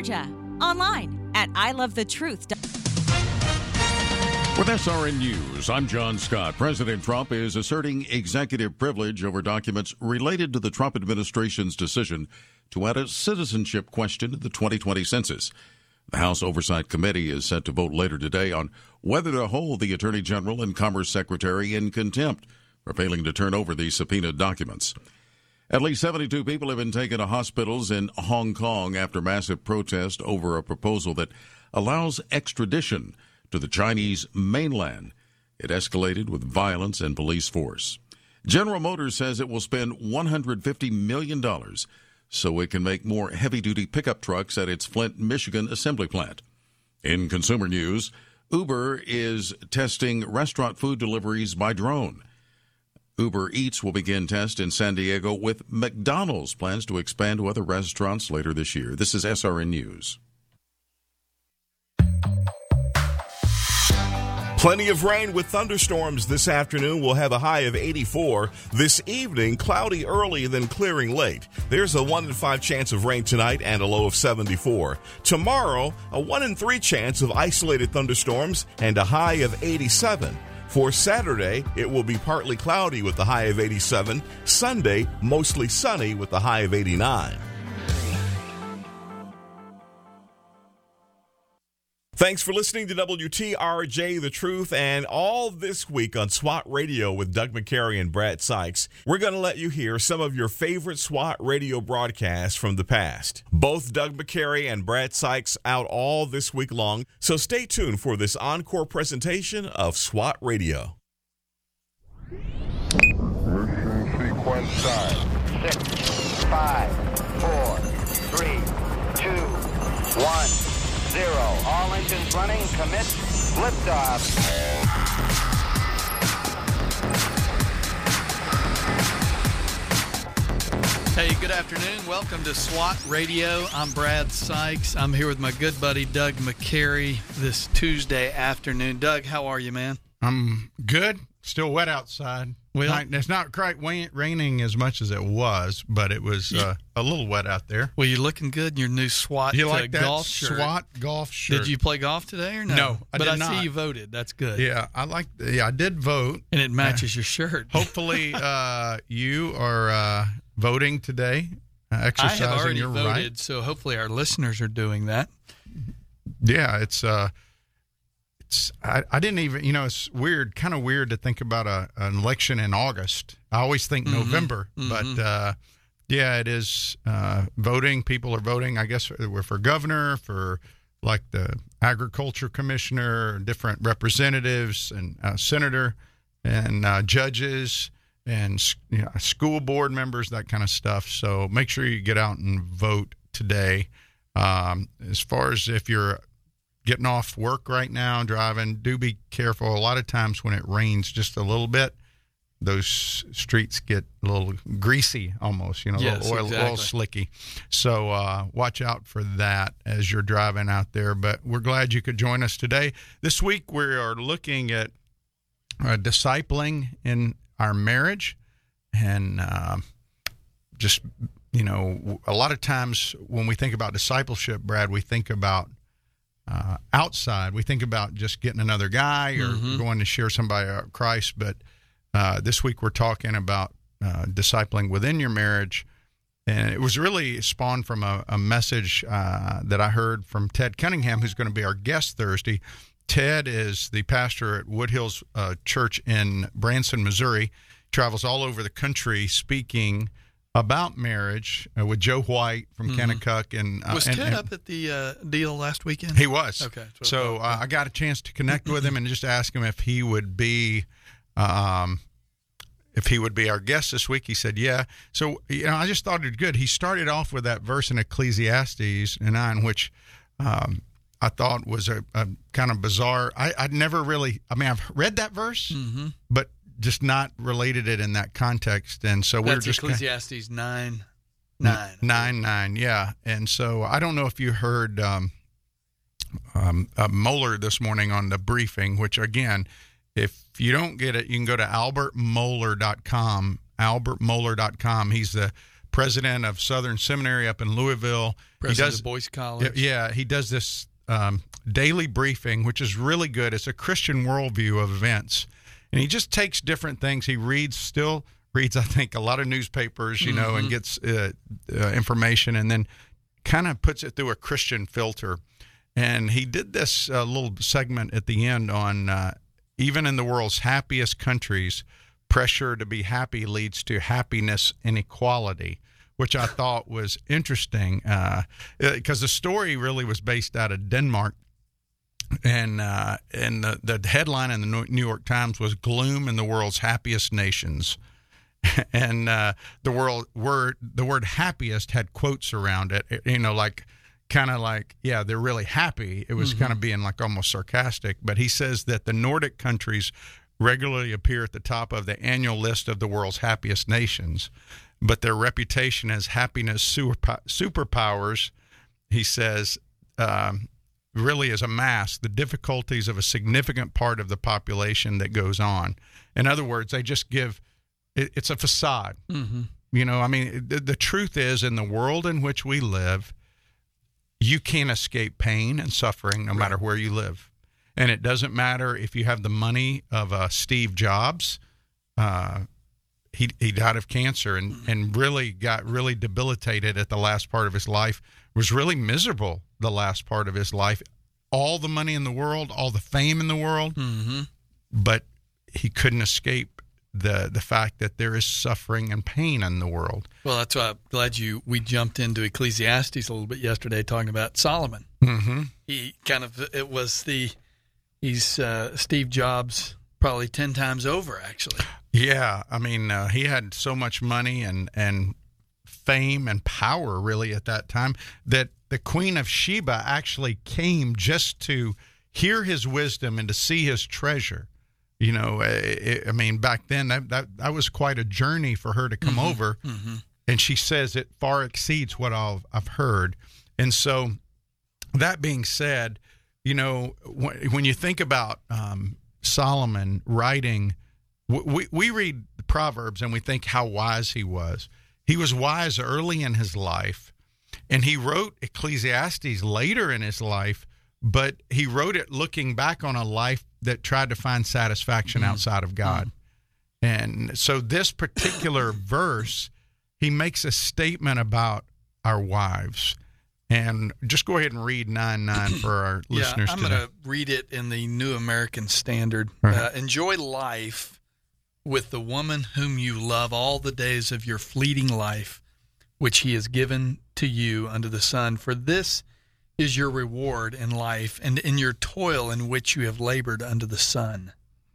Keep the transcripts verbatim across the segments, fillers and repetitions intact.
Georgia. Online at I love the truth dot com. With S R N News, I'm John Scott. President Trump is asserting executive privilege over documents related to the Trump administration's decision to add a citizenship question to the twenty twenty census. The House Oversight Committee is set to vote later today on whether to hold the Attorney General and Commerce Secretary in contempt for failing to turn over the subpoenaed documents. At least seventy-two people have been taken to hospitals in Hong Kong after massive protest over a proposal that allows extradition to the Chinese mainland. It escalated with violence and police force. General Motors says it will spend one hundred fifty million dollars so it can make more heavy-duty pickup trucks at its Flint, Michigan assembly plant. In consumer news, Uber is testing restaurant food deliveries by drone. Uber Eats will begin tests in San Diego, with McDonald's plans to expand to other restaurants later this year. This is S R N News. Plenty of rain with thunderstorms this afternoon. We'll have a high of eighty-four. This evening, cloudy early, then clearing late. There's a one in five chance of rain tonight and a low of seventy-four. Tomorrow, a one in three chance of isolated thunderstorms and a high of eighty-seven. For Saturday, it will be partly cloudy with a high of eighty-seven. Sunday, mostly sunny with a high of eighty-nine. Thanks for listening to W T R J The Truth, and all this week on SWAT Radio with Doug McCary and Brad Sykes, we're going to let you hear some of your favorite SWAT Radio broadcasts from the past. Both Doug McCary and Brad Sykes out all this week long, so stay tuned for this encore presentation of SWAT Radio. Mission sequence start. Six, five, four, three, two, one. Zero. All engines running. Commit. Liftoff. Hey, good afternoon. Welcome to SWAT Radio. I'm Brad Sykes. I'm here with my good buddy Doug McCary this Tuesday afternoon. Doug, how are you, man? I'm good. Still wet outside. Well, Not- it's not quite wa- raining as much as it was, but it was uh, a little wet out there. Well, you're looking good in your new SWAT You uh, like that golf shirt. SWAT golf shirt? Did you play golf today or no? No, I but did I not. see you voted. That's good. Yeah, I like. Yeah, I did vote. And it matches your shirt. Hopefully, uh, you are uh, voting today, uh, I exercising have already your voted, right. so hopefully our listeners are doing that. Yeah, it's. Uh, it's. I, I didn't even. You know, it's weird. Kind of weird to think about a, an election in August. I always think Mm-hmm. November, Mm-hmm. but uh, yeah, it is uh, voting. People are voting. I guess we're for governor, for like the agriculture commissioner, different representatives, and uh, senator, and uh, judges, and you know, school board members, that kind of stuff. So make sure you get out and vote today. Um, as far as if you're getting off work right now, driving, do be careful. A lot of times when it rains just a little bit, those streets get a little greasy almost, you know, Yes, a little oil, exactly. oil slicky. So uh, watch out for that as you're driving out there. But we're glad you could join us today. This week we are looking at uh, discipling in our marriage. And uh, just, you know, a lot of times when we think about discipleship, Brad, we think about uh, outside. We think about just getting another guy or Mm-hmm. going to share somebody about Christ. But uh, this week we're talking about uh, discipling within your marriage. And it was really spawned from a, a message uh, that I heard from Ted Cunningham, who's going to be our guest Thursday. Ted is the pastor at Woodhills uh, Church in Branson, Missouri. Travels all over the country speaking about marriage uh, with Joe White from Mm-hmm. Kennecott. And, uh, Was and, Ted and up at the uh, deal last weekend? He was. Okay, that's what I So thought. uh, I got a chance to connect with him and just ask him if he would be um, if he would be our guest this week. He said, yeah. So, you know, I just thought it good. He started off with that verse in Ecclesiastes nine, which um, I thought was a, a kind of bizarre. I, I'd never really, I mean, I've read that verse, Mm-hmm. but just not related it in that context. And so we That's were just kinda- Ecclesiastes nine. Nine. Nine, nine, yeah. And so I don't know if you heard um, um, uh, Moeller this morning on the briefing, which, again, if you don't get it, you can go to albert moeller dot com, albert moeller dot com. He's the president of Southern Seminary up in Louisville. President he does, of Boyce College. Yeah, he does this um, daily briefing, which is really good. It's a Christian worldview of events. And he just takes different things. He reads, still reads, I think, a lot of newspapers, you know, mm-hmm. and gets uh, uh, information, and then kind of puts it through a Christian filter. And he did this uh, little segment at the end on uh, even in the world's happiest countries, pressure to be happy leads to happiness inequality, which I thought was interesting because uh, the story really was based out of Denmark. And uh, and the, the headline in the New York Times was "Gloom in the World's Happiest Nations," and uh, the world word the word "happiest" had quotes around it. You know, like kind of like yeah, they're really happy. It was mm-hmm. kind of being like almost sarcastic. But he says that the Nordic countries regularly appear at the top of the annual list of the world's happiest nations, but their reputation as happiness super, superpowers, he says. Um, really is a mask, the difficulties of a significant part of the population that goes on. In other words, they just give, it, it's a facade. Mm-hmm. You know, I mean, the, the truth is, in the world in which we live, you can't escape pain and suffering no right. matter where you live. And it doesn't matter if you have the money of uh, Steve Jobs. Uh, he, he died of cancer and, mm-hmm. and really got really debilitated at the last part of his life, was really miserable the last part of his life. All the money in the world, all the fame in the world, mm-hmm. but he couldn't escape the the fact that there is suffering and pain in the world. Well, that's why I'm glad you we jumped into Ecclesiastes a little bit yesterday, talking about Solomon. Mm-hmm. He kind of it was the he's uh, Steve Jobs probably ten times over, actually. Yeah, I mean uh, he had so much money and and fame and power really at that time that the Queen of Sheba actually came just to hear his wisdom and to see his treasure. You know, it, I mean, back then that, that that was quite a journey for her to come mm-hmm. over. Mm-hmm. And she says it far exceeds what I've, I've heard. And so that being said, you know, when, when you think about um, Solomon writing, we, we read the Proverbs and we think how wise he was. He was wise early in his life, and he wrote Ecclesiastes later in his life, but he wrote it looking back on a life that tried to find satisfaction mm-hmm. outside of God. Mm-hmm. And so this particular verse, he makes a statement about our wives. And just go ahead and read nine nine for our yeah, listeners I'm today. going to read it in the New American Standard. Right. Uh, enjoy life with the woman whom you love all the days of your fleeting life, which he has given to you under the sun. For this is your reward in life and in your toil in which you have labored under the sun.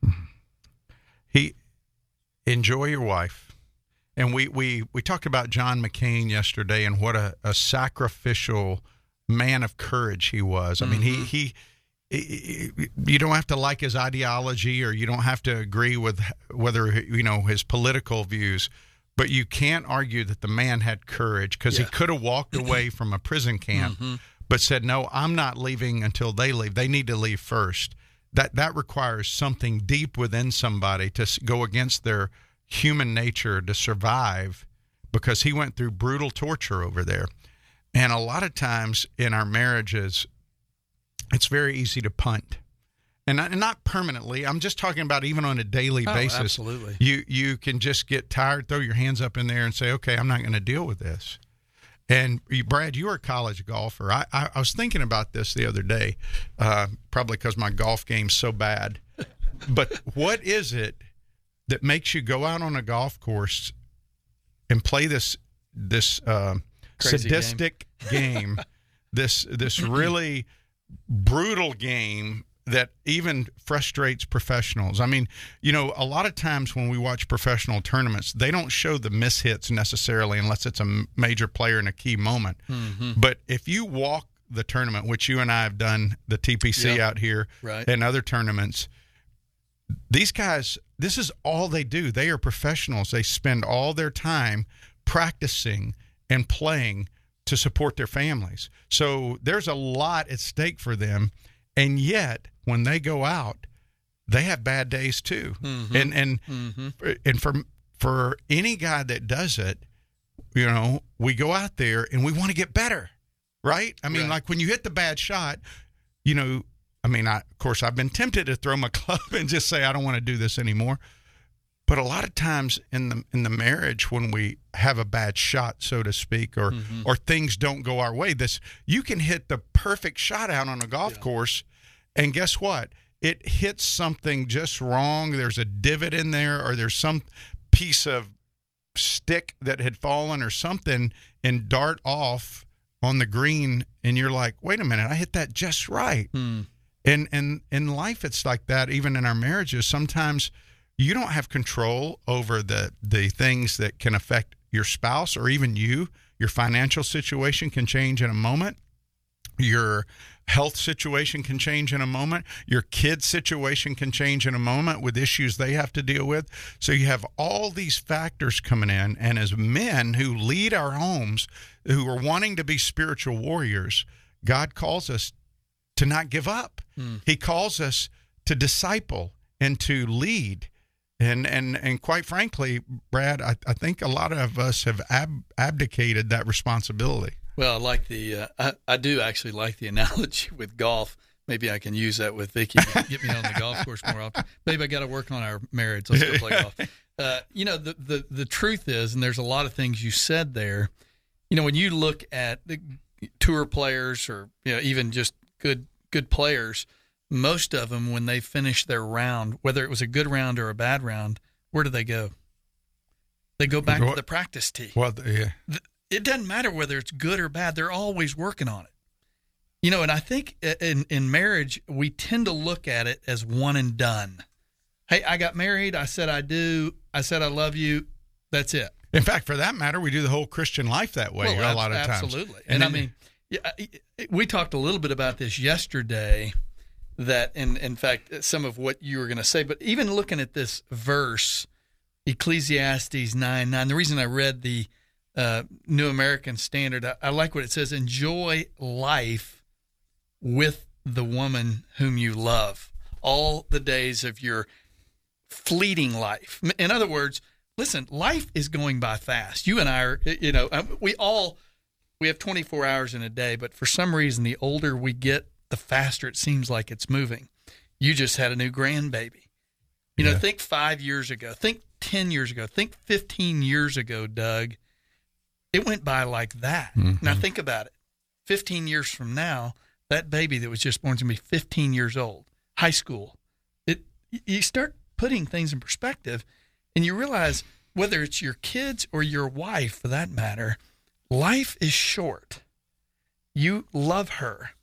He enjoy your wife. And we, we, we talked about John McCain yesterday and what a, a sacrificial man of courage he was. I mm-hmm. mean, he, he, you don't have to like his ideology or you don't have to agree with whether, you know, his political views, but you can't argue that the man had courage because yeah. he could have walked away from a prison camp, mm-hmm. but said, no, I'm not leaving until they leave. They need to leave first. That, that requires something deep within somebody to go against their human nature to survive, because he went through brutal torture over there. And a lot of times in our marriages, it's very easy to punt, and not, and not permanently. I'm just talking about even on a daily oh, basis. Absolutely. You you can just get tired, throw your hands up in there, and say, "Okay, I'm not going to deal with this." And you, Brad, you were a college golfer. I, I, I was thinking about this the other day, uh, probably because my golf game's so bad. But what is it that makes you go out on a golf course and play this this uh, sadistic game, game this this really brutal game that even frustrates professionals? I mean, you know, a lot of times when we watch professional tournaments, they don't show the mishits necessarily unless it's a major player in a key moment. Mm-hmm. But if you walk the tournament, which you and I have done, the T P C yep. out here right. and other tournaments, these guys, this is all they do. They are professionals. They spend all their time practicing and playing to support their families. So there's a lot at stake for them. And yet, when they go out, they have bad days too. Mm-hmm. And and mm-hmm. and for for any guy that does it, you know, we go out there and we want to get better, right? I mean, Right. like when you hit the bad shot, you know, I mean, I, of course, I've been tempted to throw my club and just say, I don't want to do this anymore. But a lot of times in the in the marriage, when we have a bad shot, so to speak, or Mm-hmm. or things don't go our way, this you can hit the perfect shot out on a golf Yeah. course, and guess what? It hits something just wrong. There's a divot in there, or there's some piece of stick that had fallen or something, and dart off on the green, and you're like, wait a minute, I hit that just right. Hmm. And and in life, it's like that. Even in our marriages, sometimes you don't have control over the the things that can affect your spouse or even you. Your financial situation can change in a moment. Your health situation can change in a moment. Your kid situation can change in a moment with issues they have to deal with. So you have all these factors coming in. And as men who lead our homes, who are wanting to be spiritual warriors, God calls us to not give up. Mm. He calls us to disciple and to lead. And and and quite frankly, Brad, I, I think a lot of us have ab- abdicated that responsibility. Well, I like the uh, I, I do actually like the analogy with golf. Maybe I can use that with Vicky. Get me on the golf course more often. Maybe I got to work on our marriage. Let's go play golf. Uh, you know, the, the the truth is, and there's a lot of things you said there. You know, when you look at the tour players, or you know, even just good good players, most of them, when they finish their round, whether it was a good round or a bad round, where do they go? They go back to the practice tee. Well, yeah. It doesn't matter whether it's good or bad. They're always working on it. You know, and I think in, in marriage, we tend to look at it as one and done. Hey, I got married. I said I do. I said I love you. That's it. In fact, for that matter, we do the whole Christian life that way Well, a lot of ab- times. Absolutely. And, And I then- mean, yeah, we talked a little bit about this yesterday, that, in, in fact, some of what you were going to say, but even looking at this verse, Ecclesiastes nine nine, the reason I read the uh, New American Standard, I, I like what it says: enjoy life with the woman whom you love all the days of your fleeting life. In other words, listen, life is going by fast. You and I are, you know, we all, we have twenty-four hours in a day, but for some reason, the older we get, the faster it seems like it's moving. You just had a new grandbaby. You know, Yeah. think five years ago, think ten years ago, think fifteen years ago, Doug. It went by like that. Mm-hmm. Now think about it. fifteen years from now, that baby that was just born is going to be fifteen years old, high school. It, you start putting things in perspective, and you realize, whether it's your kids or your wife, for that matter, life is short. You love her.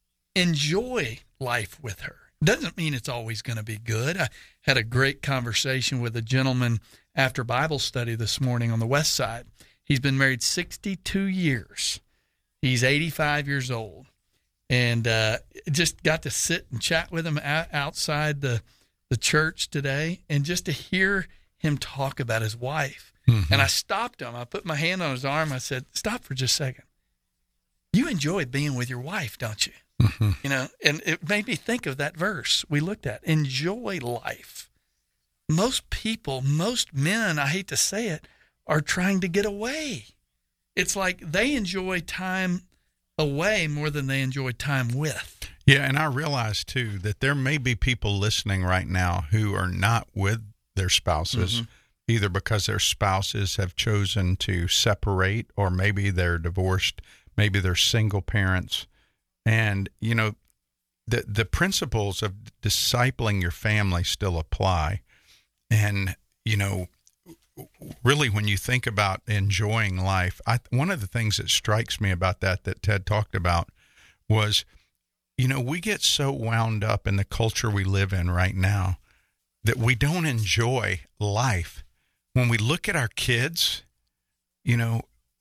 Enjoy life with her. Doesn't mean it's always going to be good. I had a great conversation with a gentleman after Bible study this morning on the West Side. He's been married sixty-two years. He's eighty-five years old. And uh, just got to sit and chat with him outside the, the church today, and just to hear him talk about his wife. Mm-hmm. And I stopped him. I put my hand on his arm. I said, stop for just a second. You enjoy being with your wife, don't you? Mm-hmm. You know, and it made me think of that verse we looked at. Enjoy life. Most people, most men, I hate to say it, are trying to get away. It's like they enjoy time away more than they enjoy time with. Yeah, and I realize, too, that there may be people listening right now who are not with their spouses, mm-hmm. either because their spouses have chosen to separate, or maybe they're divorced, maybe they're single parents. And, you know, the the principles of discipling your family still apply. And, you know, really, when you think about enjoying life, I, one of the things that strikes me about that, that Ted talked about, was, you know, we get so wound up in the culture we live in right now that we don't enjoy life. When we look at our kids, you know,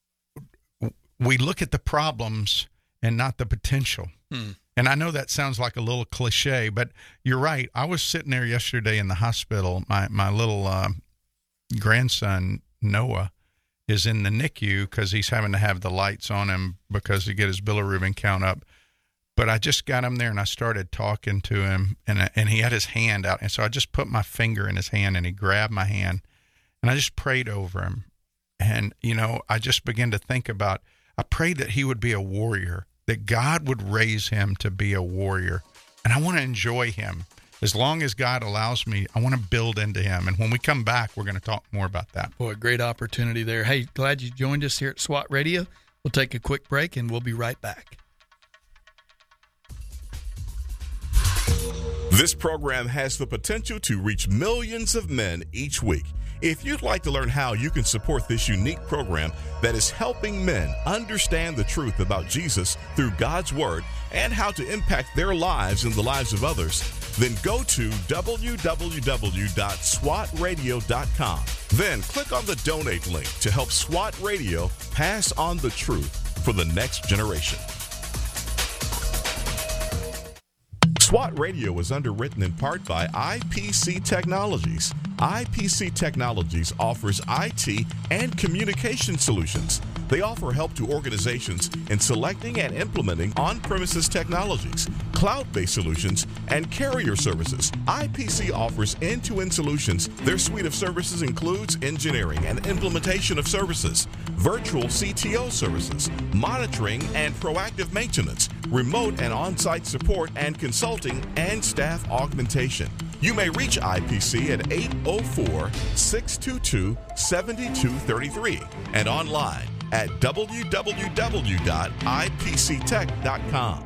we look at the problems and not the potential. Hmm. And I know that sounds like a little cliche, but you're right. I was sitting there yesterday in the hospital. My my little uh, grandson, Noah, is in the N I C U because he's having to have the lights on him because to get his bilirubin count up. But I just got him there, and I started talking to him, and and he had his hand out. And so I just put my finger in his hand, and he grabbed my hand, and I just prayed over him. And, you know, I just began to think about, I prayed that he would be a warrior, that God would raise him to be a warrior. And I want to enjoy him. As long as God allows me, I want to build into him. And when we come back, we're going to talk more about that. Boy, great opportunity there. Hey, glad you joined us here at SWAT Radio. We'll take a quick break, and we'll be right back. This program has the potential to reach millions of men each week. If you'd like to learn how you can support this unique program that is helping men understand the truth about Jesus through God's Word and how to impact their lives and the lives of others, then go to w w w dot swat radio dot com. Then click on the donate link to help SWAT Radio pass on the truth for the next generation. SWAT Radio is underwritten in part by I P C Technologies. I P C Technologies offers I T and communication solutions. They offer help to organizations in selecting and implementing on-premises technologies, cloud-based solutions, and carrier services. I P C offers end-to-end solutions. Their suite of services includes engineering and implementation of services, virtual C T O services, monitoring and proactive maintenance, remote and on-site support and consulting, and staff augmentation. You may reach I P C at eight oh four, six two two, seven two three three and online at w w w dot i p c tech dot com.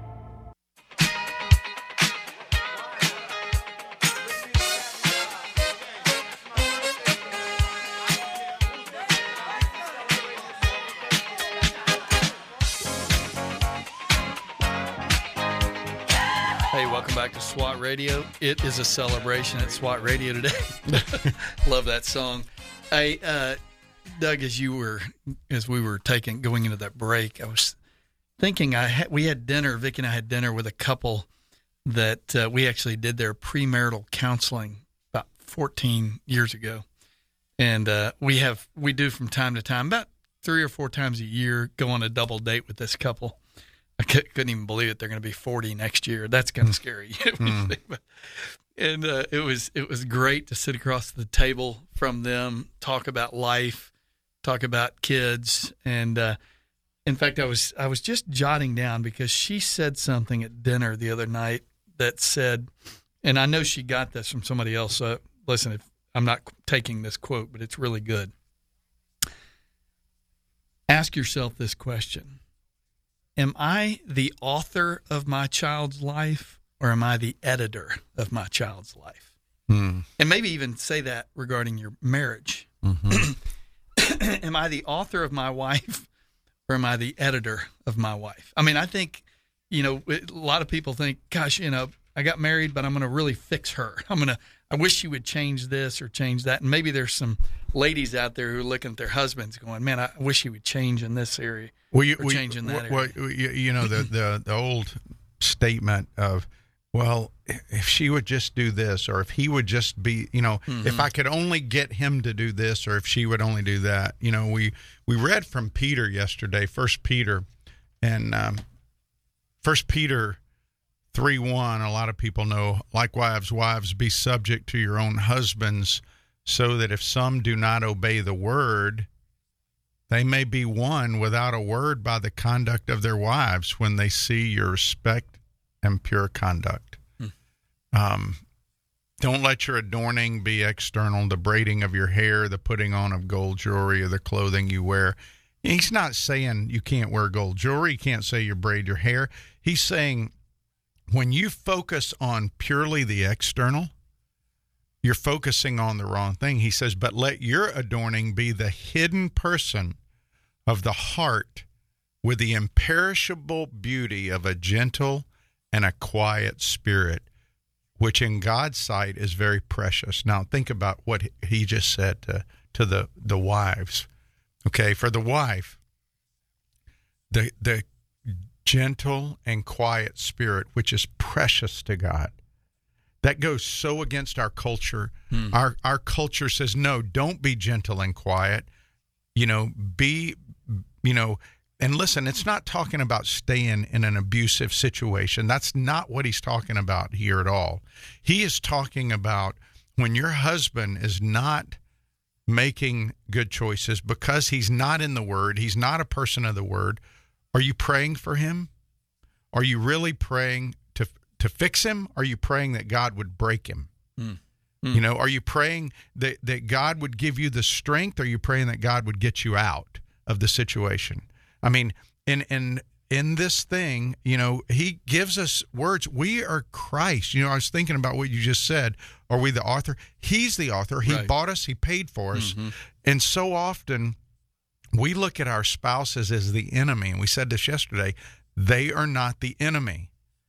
Hey, welcome back to SWAT Radio. It is a celebration at SWAT Radio today. Love that song. Hey, uh, Doug, as you were, as we were taking going into that break, I was thinking I had, we had dinner. Vic and I had dinner with a couple that uh, we actually did their premarital counseling about fourteen years ago, and uh, we have we do from time to time, about three or four times a year, go on a double date with this couple. I couldn't even believe it. They're going to be forty next year. That's kind of scary. Mm. And uh, it was it was great to sit across the table from them, talk about life, talk about kids, and uh, in fact, I was I was just jotting down because she said something at dinner the other night that said, and I know she got this from somebody else. So listen, if I'm not taking this quote, but it's really good. Ask yourself this question. Am I the author of my child's life, or am I the editor of my child's life? Hmm. And maybe even say that regarding your marriage. Mm-hmm. Am I the author of my wife, or am I the editor of my wife? I mean, I think, you know, a lot of people think, gosh, you know, I got married, but I'm going to really fix her. I'm going to, I wish she would change this or change that. And maybe there's some ladies out there who are looking at their husbands going, man, I wish he would change in this area. Well, you, or change in that well, area. You, you know, the, the, the old statement of, well, if she would just do this, or if he would just be, you know, mm-hmm. if I could only get him to do this, or if she would only do that. You know, we, we read from Peter yesterday, First Peter, and um, First Peter three one, a lot of people know, likewise, wives, be subject to your own husbands, so that if some do not obey the word, they may be won without a word by the conduct of their wives when they see your respect and pure conduct. Hmm. Um, don't let your adorning be external, the braiding of your hair, the putting on of gold jewelry, or the clothing you wear. He's not saying you can't wear gold jewelry. He can't say you braid your hair. He's saying when you focus on purely the external, you're focusing on the wrong thing. He says, but let your adorning be the hidden person of the heart with the imperishable beauty of a gentle and a quiet spirit, which in God's sight is very precious. Now, think about what he just said to, to the, the wives. Okay, for the wife, the the gentle and quiet spirit, which is precious to God. That goes so against our culture. Hmm. Our our culture says, no, don't be gentle and quiet. You know, be, you know, and listen, it's not talking about staying in an abusive situation. That's not what he's talking about here at all. He is talking about when your husband is not making good choices because he's not in the Word, he's not a person of the Word, are you praying for him? Are you really praying to to fix him? Are you praying that God would break him? Mm. Mm. You know, are you praying that, that God would give you the strength? Or are you praying that God would get you out of the situation? I mean, in in in this thing, you know, he gives us words. We are Christ. You know, I was thinking about what you just said. Are we the author? He's the author. He right. bought us. He paid for us. Mm-hmm. And so often we look at our spouses as the enemy. And we said this yesterday. They are not the enemy.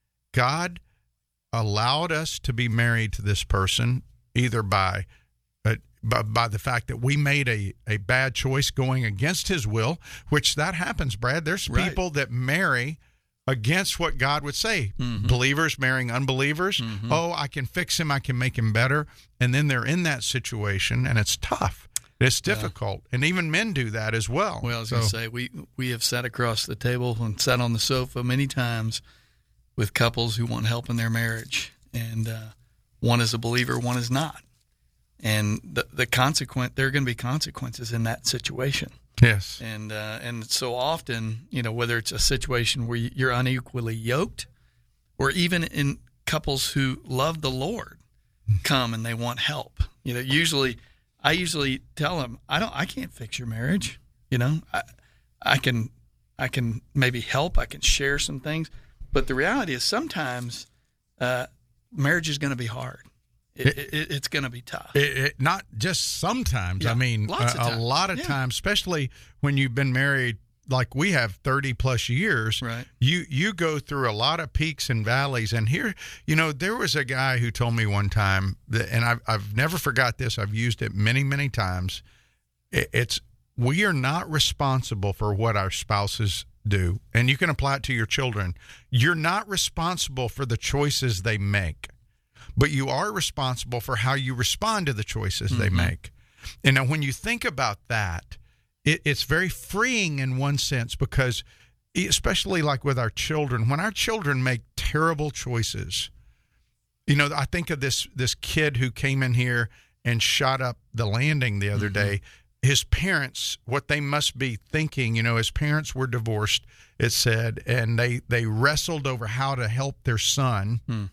God allowed us to be married to this person either by uh, by, by the fact that we made a, a bad choice going against his will, which that happens, Brad. There's right. people that marry against what God would say. Mm-hmm. Believers marrying unbelievers. Mm-hmm. Oh, I can fix him. I can make him better. And then they're in that situation, and it's tough. It's difficult, yeah. and even men do that as well. Well, I was so. going to say, we, we have sat across the table and sat on the sofa many times with couples who want help in their marriage, and uh, one is a believer, one is not. And the the consequence, there are going to be consequences in that situation. Yes. And uh, and so often, you know, whether it's a situation where you're unequally yoked, or even in couples who love the Lord, come and they want help. You know, usually. I usually tell them, I don't, I can't fix your marriage. You know, I, I can, I can maybe help. I can share some things, but the reality is sometimes uh, marriage is going to be hard. It, it, it, it's going to be tough. It, it, not just sometimes. Yeah, I mean, lots a, of times. a lot of yeah. times, especially when you've been married like we have thirty plus years. Right. You you go through a lot of peaks and valleys. And here, you know, there was a guy who told me one time, that, and I've I've never forgot this. I've used it many many times. It, it's we are not responsible for what our spouses do, and you can apply it to your children. You're not responsible for the choices they make, but you are responsible for how you respond to the choices mm-hmm. they make. And now when you think about that, it, it's very freeing in one sense, because especially like with our children, when our children make terrible choices, you know, I think of this this kid who came in here and shot up the landing the other mm-hmm. day. His parents, what they must be thinking, you know, his parents were divorced, it said, and they, they wrestled over how to help their son. Mm.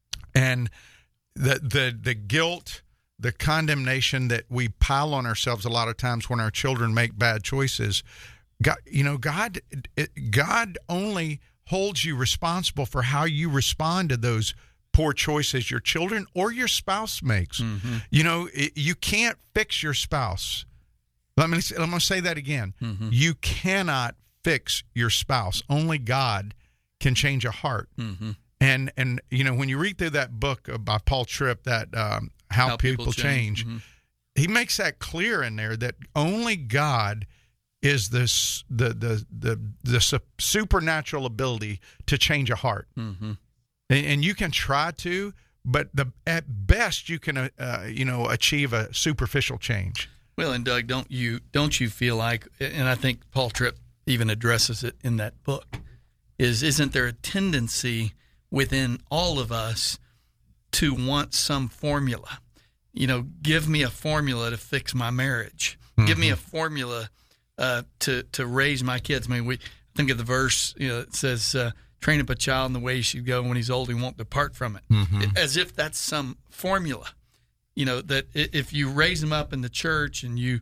And the the the guilt, the condemnation that we pile on ourselves a lot of times when our children make bad choices, God, you know, God, it, God only holds you responsible for how you respond to those poor choices your children or your spouse makes. Mm-hmm. You know, it, you can't fix your spouse. Let me, I'm going to say that again. Mm-hmm. You cannot fix your spouse. Only God can change a heart. Mm-hmm. And, and you know, when you read through that book by Paul Tripp, that um, How, How People, People Change, change mm-hmm. he makes that clear in there that only God is this, the, the, the, the su- supernatural ability to change a heart. Mm-hmm. And, and you can try to, but the at best you can, uh, you know, achieve a superficial change. Well, and Doug, don't you don't you feel like, and I think Paul Tripp even addresses it in that book, is isn't there a tendency within all of us to want some formula? You know, give me a formula to fix my marriage. Mm-hmm. Give me a formula uh, to to raise my kids. I mean, we think of the verse, you know, it says, uh, train up a child in the way he should go, and when he's old, he won't depart from it. Mm-hmm. As if that's some formula. You know, that if you raise them up in the church and you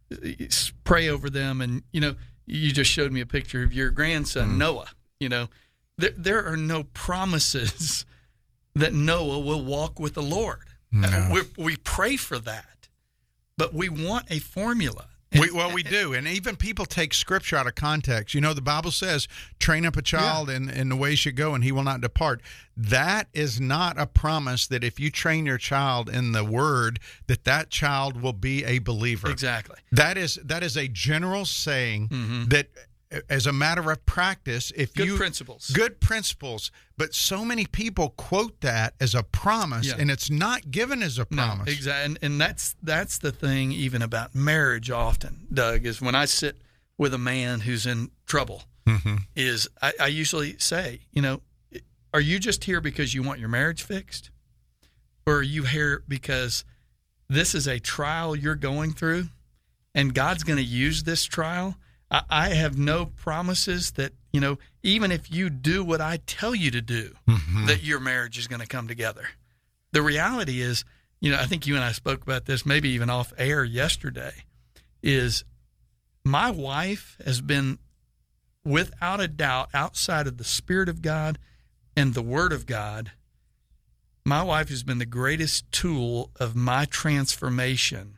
pray over them, and, you know, you just showed me a picture of your grandson, mm. Noah, you know, there, there are no promises that Noah will walk with the Lord. No. We, we pray for that, but we want a formula. And, we, well, we do. And even people take scripture out of context. You know, the Bible says, train up a child yeah. in, in the way he should go, and he will not depart. That is not a promise that if you train your child in the word, that that child will be a believer. Exactly. That is that is a general saying mm-hmm. that, as a matter of practice, if good you principles, good principles, but so many people quote that as a promise, yeah. and it's not given as a promise. No, exactly, and, and that's that's the thing. Even about marriage, often, Doug, is when I sit with a man who's in trouble, mm-hmm. is I, I usually say, you know, are you just here because you want your marriage fixed, or are you here because this is a trial you're going through, and God's going to use this trial. I, I have no promises that, you know, even if you do what I tell you to do, mm-hmm. that your marriage is going to come together. The reality is, you know, I think you and I spoke about this maybe even off air yesterday, is my wife has been, without a doubt, outside of the Spirit of God and the Word of God, my wife has been the greatest tool of my transformation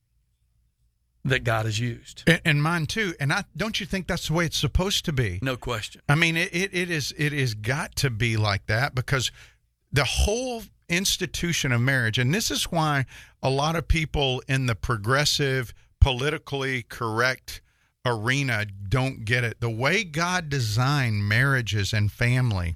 that God has used. And, and mine too. And I don't you think that's the way it's supposed to be? No question. I mean, it, it, it is it is got to be like that, because the whole institution of marriage, and this is why a lot of people in the progressive, politically correct arena don't get it. The way God designed marriages and family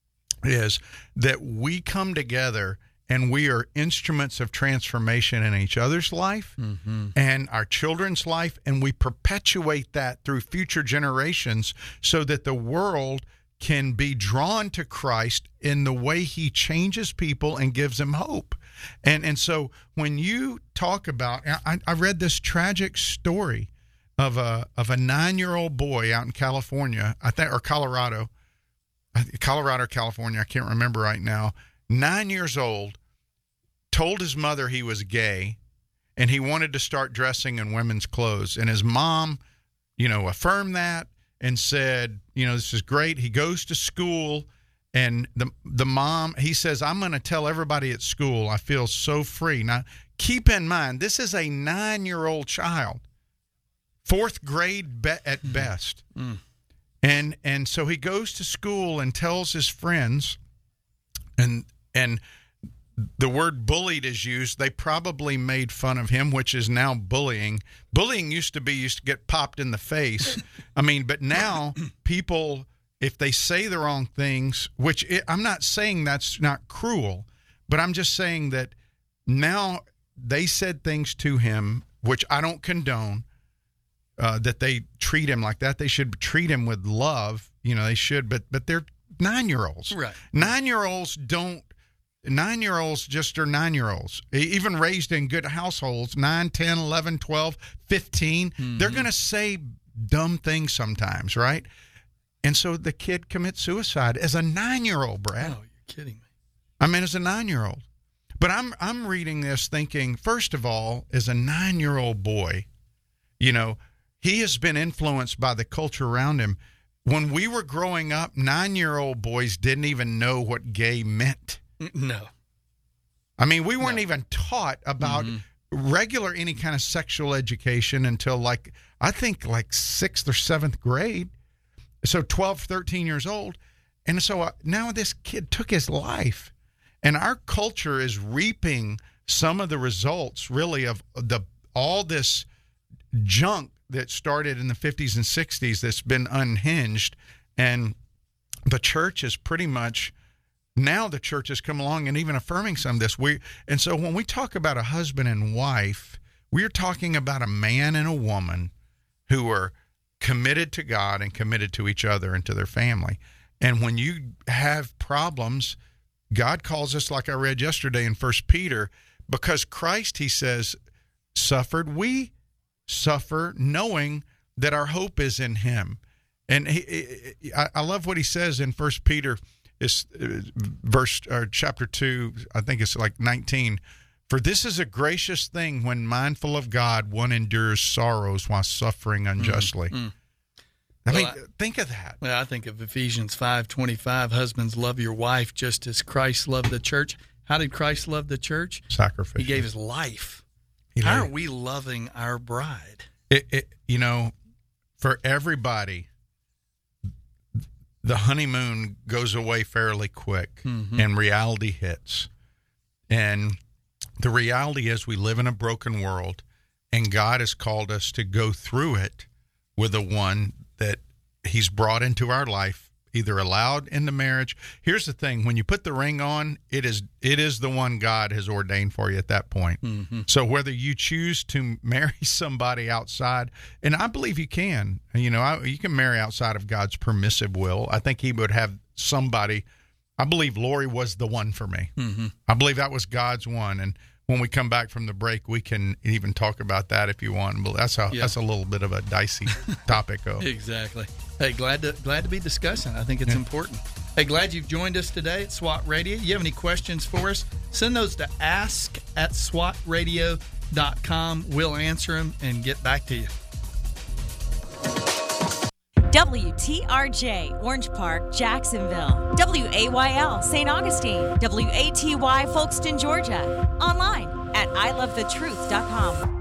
is that we come together and we are instruments of transformation in each other's life mm-hmm. and our children's life, and we perpetuate that through future generations so that the world can be drawn to Christ in the way he changes people and gives them hope. And and so when you talk about, I, I read this tragic story of a of a nine-year-old boy out in California, I think, or Colorado, Colorado, California, I can't remember right now, nine years old, told his mother he was gay and he wanted to start dressing in women's clothes. And his mom, you know, affirmed that and said, you know, this is great. He goes to school, and the the mom, he says, I'm going to tell everybody at school I feel so free. Now, keep in mind, this is a nine-year-old child, fourth grade be- at mm. best. Mm. And and so he goes to school and tells his friends, and and the word bullied is used. They probably made fun of him, which is now bullying. Bullying used to be, used to get popped in the face. I mean, but now people, if they say the wrong things, which it, I'm not saying that's not cruel, but I'm just saying that now they said things to him, which I don't condone, uh, that they treat him like that. They should treat him with love. You know, they should, but but they're nine-year-olds. Right. Nine-year-olds don't, Nine-year-olds just are nine-year-olds, even raised in good households, nine, ten, eleven, twelve, fifteen. Mm-hmm. They're going to say dumb things sometimes, right? And so the kid commits suicide as a nine-year-old, Brad. Oh, you're kidding me. I mean, as a nine-year-old. But I'm I'm reading this thinking, first of all, as a nine-year-old boy, you know, he has been influenced by the culture around him. When we were growing up, nine-year-old boys didn't even know what gay meant. No. I mean, we weren't no. even taught about mm-hmm. regular any kind of sexual education until, like, I think like sixth or seventh grade. So twelve, thirteen years old. And so uh, now this kid took his life. And our culture is reaping some of the results, really, of the all this junk that started in the fifties and sixties that's been unhinged. And the church is pretty much... Now the church has come along and even affirming some of this. We and so when we talk about a husband and wife, we're talking about a man and a woman who are committed to God and committed to each other and to their family. And when you have problems, God calls us, like I read yesterday in First Peter, because Christ, he says, suffered, we suffer knowing that our hope is in him. And he, I, I love what he says in First Peter. It's verse or chapter two, I think it's like nineteen. For this is a gracious thing when mindful of God, one endures sorrows while suffering unjustly. Mm-hmm. I well, mean, I, think of that. Well, I think of Ephesians five twenty-five. Husbands, love your wife just as Christ loved the church. How did Christ love the church? Sacrificial. He gave his life. He How did. are we loving our bride? It, it, you know, for everybody, the honeymoon goes away fairly quick, mm-hmm. and reality hits. And the reality is we live in a broken world, and God has called us to go through it with the one that he's brought into our life, either allowed into marriage. Here's the thing. When you put the ring on, it is it is the one God has ordained for you at that point. Mm-hmm. So whether you choose to marry somebody outside, and I believe you can, you know, I, you can marry outside of God's permissive will. I think he would have somebody. I believe Lori was the one for me. Mm-hmm. I believe that was God's one. And when we come back from the break, we can even talk about that if you want. But that's a Yeah. that's a little bit of a dicey topic, though. Exactly. Hey, glad to glad to be discussing. I think it's Yeah. important. Hey, glad you've joined us today at SWAT Radio. You have any questions for us? Send those to ask at swat radio dot com. We'll answer them and get back to you. W T R J, Orange Park, Jacksonville. W A Y L, Saint Augustine. W A T Y, Folkestone, Georgia. Online at I love the truth dot com.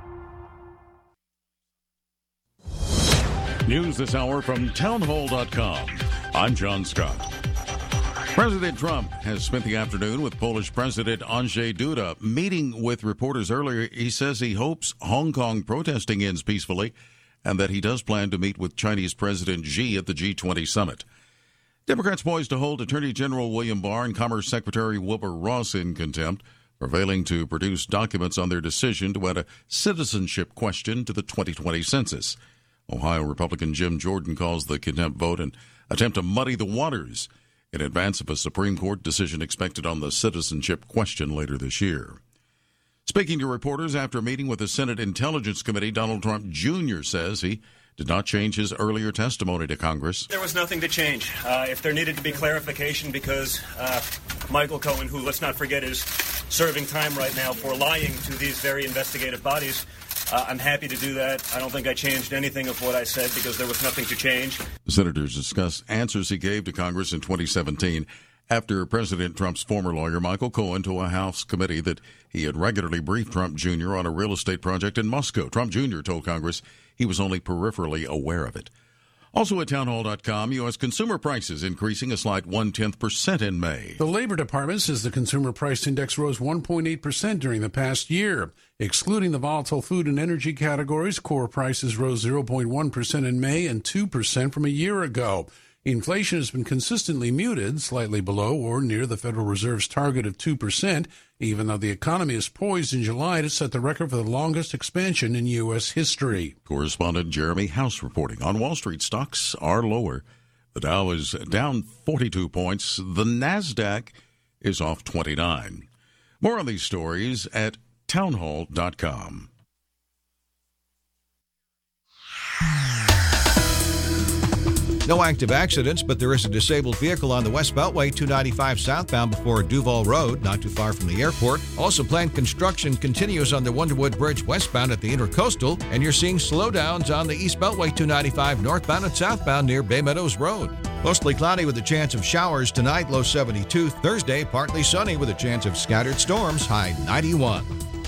News this hour from townhall dot com. I'm John Scott. President Trump has spent the afternoon with Polish President Andrzej Duda. Meeting with reporters earlier, he says he hopes Hong Kong protesting ends peacefully and that he does plan to meet with Chinese President Xi at the G twenty summit. Democrats poised to hold Attorney General William Barr and Commerce Secretary Wilbur Ross in contempt for failing to produce documents on their decision to add a citizenship question to the twenty twenty census. Ohio Republican Jim Jordan calls the contempt vote an attempt to muddy the waters in advance of a Supreme Court decision expected on the citizenship question later this year. Speaking to reporters after a meeting with the Senate Intelligence Committee, Donald Trump Junior says he did not change his earlier testimony to Congress. There was nothing to change. Uh, if there needed to be clarification because uh, Michael Cohen, who let's not forget is serving time right now for lying to these very investigative bodies, uh, I'm happy to do that. I don't think I changed anything of what I said because there was nothing to change. The senators discussed answers he gave to Congress in twenty seventeen after President Trump's former lawyer Michael Cohen told a House committee that he had regularly briefed Trump Junior on a real estate project in Moscow. Trump Junior told Congress he was only peripherally aware of it. Also at townhall dot com, U S consumer prices increasing a slight one-tenth percent in May. The Labor Department says the Consumer Price Index rose one point eight percent during the past year. Excluding the volatile food and energy categories, core prices rose zero point one percent in May and two percent from a year ago. Inflation has been consistently muted, slightly below or near the Federal Reserve's target of two percent, even though the economy is poised in July to set the record for the longest expansion in U S history. Correspondent Jeremy House reporting. On Wall Street, stocks are lower. The Dow is down forty-two points. The NASDAQ is off twenty-nine. More on these stories at townhall dot com. No active accidents, but there is a disabled vehicle on the West Beltway two ninety-five southbound before Duval Road, not too far from the airport. Also, planned construction continues on the Wonderwood Bridge westbound at the Intercoastal, and you're seeing slowdowns on the East Beltway two ninety-five northbound and southbound near Bay Meadows Road. Mostly cloudy with a chance of showers tonight, low seventy-two. Thursday, partly sunny with a chance of scattered storms, high ninety-one.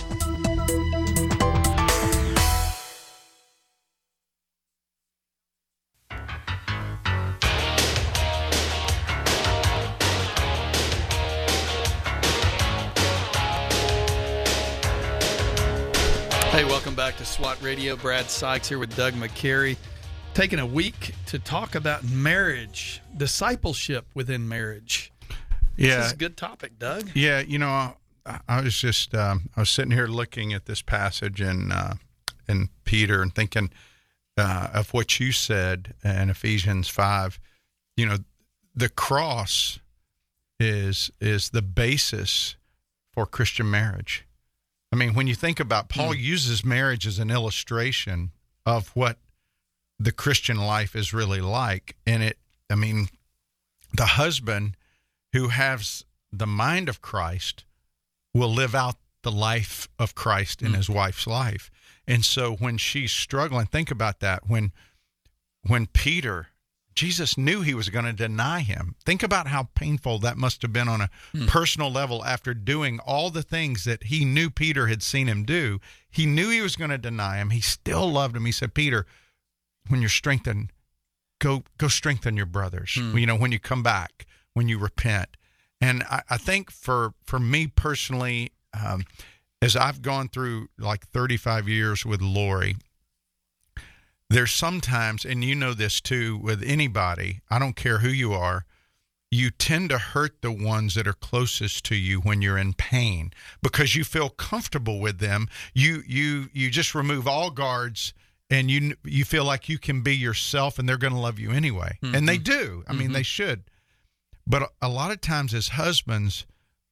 Hey, welcome back to SWAT Radio. Brad Sykes here with Doug McCary. Taking a week to talk about marriage, discipleship within marriage. Yeah, This is a good topic, Doug. Yeah, you know, I, I was just um, I was sitting here looking at this passage in uh, in Peter and thinking uh, of what you said in Ephesians five. You know, the cross is is the basis for Christian marriage. I mean, when you think about Paul mm. uses marriage as an illustration of what the Christian life is really like, and it. I mean, the husband who has the mind of Christ will live out the life of Christ in mm. his wife's life. And so when she's struggling, think about that. When when Peter, Jesus knew he was going to deny him. Think about how painful that must have been on a mm. personal level after doing all the things that he knew Peter had seen him do. He knew he was going to deny him. He still loved him. He said, Peter, when you're strengthened, go go strengthen your brothers. Mm. You know, when you come back, when you repent. And I, I think for, for me personally, um, as I've gone through like thirty-five years with Lori, there's sometimes, and you know this too, with anybody, I don't care who you are, you tend to hurt the ones that are closest to you when you're in pain because you feel comfortable with them. You you you just remove all guards and you you feel like you can be yourself and they're going to love you anyway. Mm-hmm. And they do. I mean, mm-hmm. they should. But a lot of times as husbands,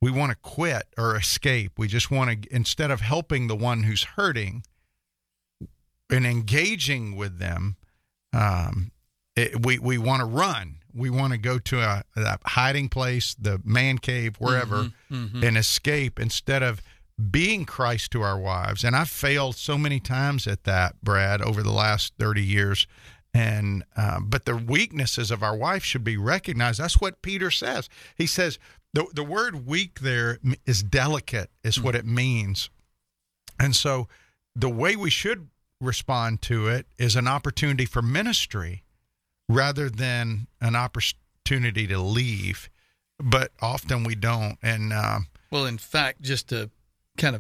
we want to quit or escape. We just want to, instead of helping the one who's hurting and engaging with them, um, it, we, we want to run. We want to go to a, a hiding place, the man cave, wherever, mm-hmm, mm-hmm. and escape instead of being Christ to our wives. And I've failed so many times at that, Brad, over the last thirty years. And uh, but the weaknesses of our wife should be recognized. That's what Peter says. He says the the word weak there is delicate, is mm-hmm. what it means. And so the way we should respond to it is an opportunity for ministry rather than an opportunity to leave. But often we don't. And uh, well, in fact, just to kind of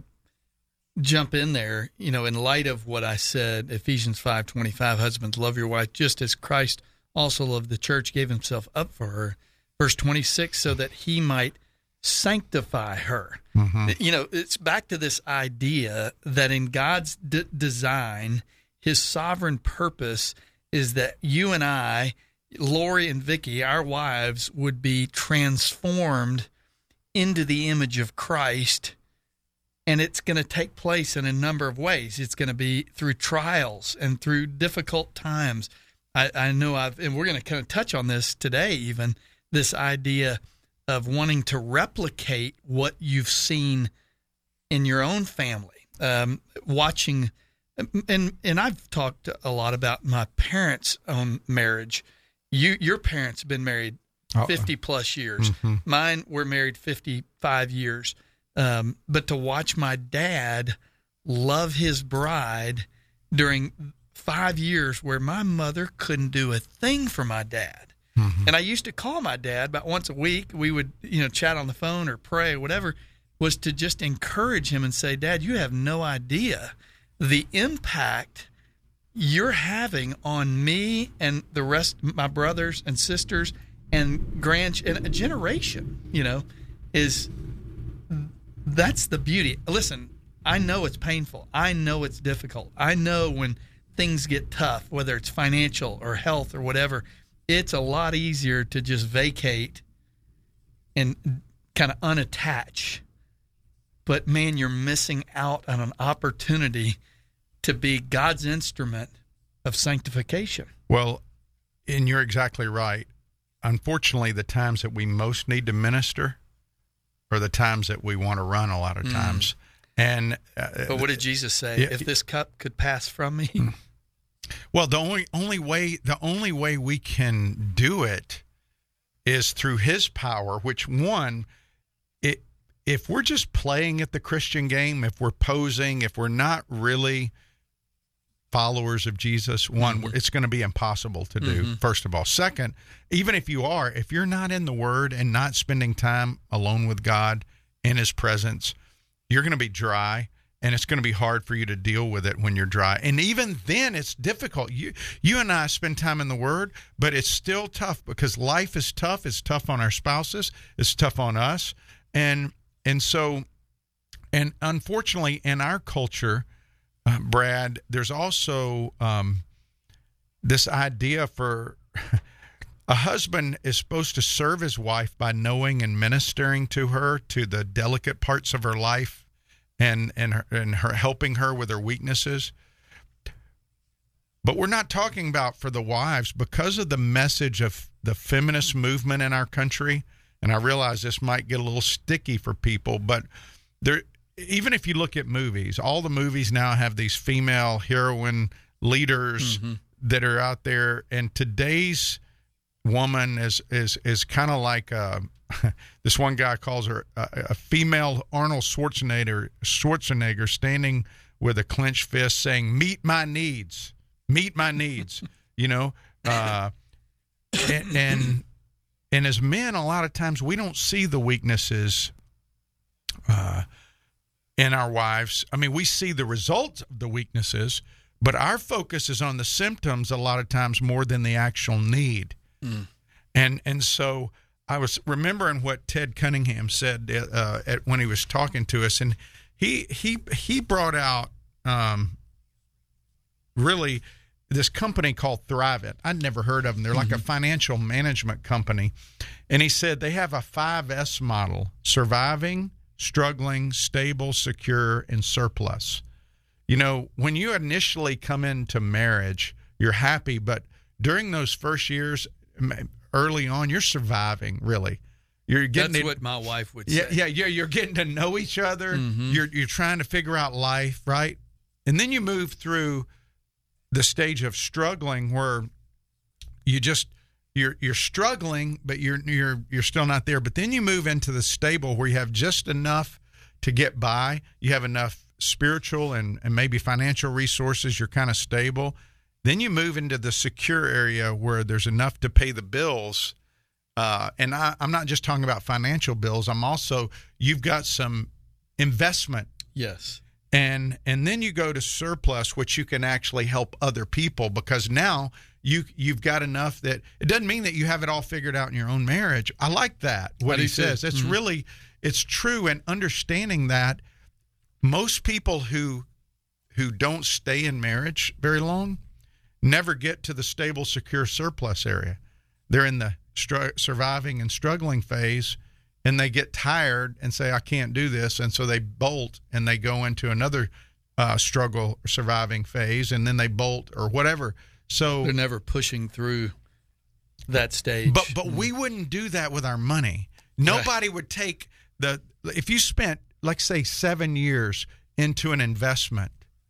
jump in there, you know, in light of what I said, Ephesians five twenty-five, husbands, love your wife just as Christ also loved the church, gave himself up for her. Verse twenty-six, so that he might sanctify her. Mm-hmm. You know, it's back to this idea that in God's d- design, his sovereign purpose is that you and I, Lori and Vicky, our wives, would be transformed into the image of Christ. And it's going to take place in a number of ways. It's going to be through trials and through difficult times. I, I know I've, and we're going to kind of touch on this today, even this idea of wanting to replicate what you've seen in your own family, um, watching. And and I've talked a lot about my parents' own marriage. You, your parents have been married fifty plus years. Mm-hmm. Mine were married fifty-five years. Um, but to watch my dad love his bride during five years where my mother couldn't do a thing for my dad. Mm-hmm. And I used to call my dad about once a week. We would, you know, chat on the phone or pray or whatever, was to just encourage him and say, Dad, you have no idea the impact you're having on me and the rest of my brothers and sisters and grand and a generation, you know, is that's the beauty. Listen, I know it's painful. I know it's difficult. I know when things get tough, whether it's financial or health or whatever, it's a lot easier to just vacate and kind of unattach. But man, you're missing out on an opportunity to be God's instrument of sanctification. Well, and you're exactly right. Unfortunately, the times that we most need to minister are the times that we want to run a lot of times. Mm. And uh, but what did Jesus say? Yeah, if this cup could pass from me? Well, the only only way the only way we can do it is through his power, which one, it, if we're just playing at the Christian game, if we're posing, if we're not really followers of Jesus, one, mm-hmm. it's going to be impossible to do, mm-hmm. first of all. Second, even if you are, if you're not in the Word and not spending time alone with God in his presence, you're going to be dry, and it's going to be hard for you to deal with it when you're dry. And even then, it's difficult. You you and I spend time in the Word, but it's still tough because life is tough. It's tough on our spouses. It's tough on us. And, and so, and unfortunately, in our culture, Uh, Brad, there's also um, this idea for a husband is supposed to serve his wife by knowing and ministering to her, to the delicate parts of her life, and and her, and her helping her with her weaknesses. But we're not talking about for the wives because of the message of the feminist movement in our country. And I realize this might get a little sticky for people, but there. Even if you look at movies, all the movies now have these female heroine leaders mm-hmm. that are out there, and today's woman is is is kind of like a, this one guy calls her a, a female Arnold Schwarzenegger Schwarzenegger standing with a clenched fist saying, "Meet my needs, meet my needs," you know, uh, and, and and as men, a lot of times we don't see the weaknesses. Uh, in our wives. I mean, we see the results of the weaknesses, but our focus is on the symptoms a lot of times more than the actual need. Mm. And and so I was remembering what Ted Cunningham said uh, at, when he was talking to us, and he he he brought out um, really this company called Thrivent. I'd never heard of them. They're like mm-hmm. a financial management company. And he said they have a five S model: surviving, struggling, stable, secure, and surplus. You know, when you initially come into marriage, you're happy, but during those first years, early on, you're surviving, really. You're getting That's it, what my wife would yeah, say. Yeah, yeah, you're getting to know each other. Mm-hmm. You're you're trying to figure out life, right? And then you move through the stage of struggling, where you just you're you're struggling, but you're you're you're still not there. But then you move into the stable, where you have just enough to get by. You have enough spiritual and, and maybe financial resources. You're kind of stable. Then you move into the secure area, where there's enough to pay the bills. Uh, and I, I'm not just talking about financial bills. I'm also, you've got some investment. Yes. And and then you go to surplus, which you can actually help other people, because now you, you've got enough that it doesn't mean that you have it all figured out in your own marriage. I like that, what he says. Too. It's mm-hmm. really, it's true. And understanding that most people who who don't stay in marriage very long never get to the stable, secure, surplus area. They're in the stru- surviving and struggling phase, and they get tired and say, I can't do this. And so they bolt and they go into another uh, struggle, surviving phase, and then they bolt or whatever. So they're never pushing through that stage. But but mm. we wouldn't do that with our money. Nobody right. would take the, if you spent, like say, seven years into an investment,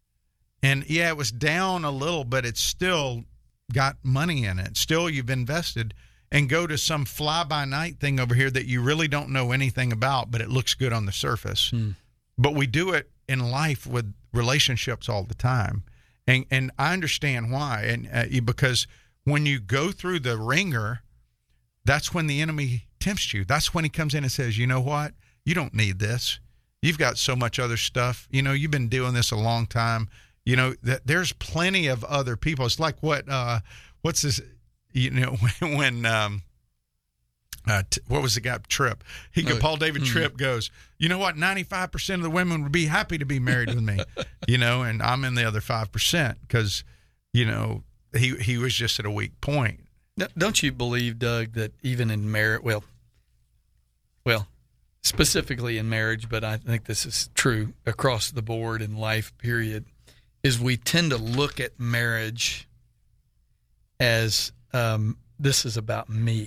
and yeah, it was down a little, but it's still got money in it. Still, you've invested, and go to some fly-by-night thing over here that you really don't know anything about, but it looks good on the surface. Hmm. But we do it in life with relationships all the time. And and I understand why. And uh, because when you go through the ringer, that's when the enemy tempts you. That's when he comes in and says, you know what? You don't need this. You've got so much other stuff. You know, you've been doing this a long time. You know, that there's plenty of other people. It's like what, uh, what's this, you know, when, when um, uh, t- what was the guy, Tripp? He go, oh, Paul David mm-hmm. Tripp goes, you know what, ninety-five percent of the women would be happy to be married with me, you know, and I'm in the other five percent because, you know, he, he was just at a weak point. Don't you believe, Doug, that even in marriage, well, well, specifically in marriage, but I think this is true across the board in life, period, is we tend to look at marriage as um, this is about me.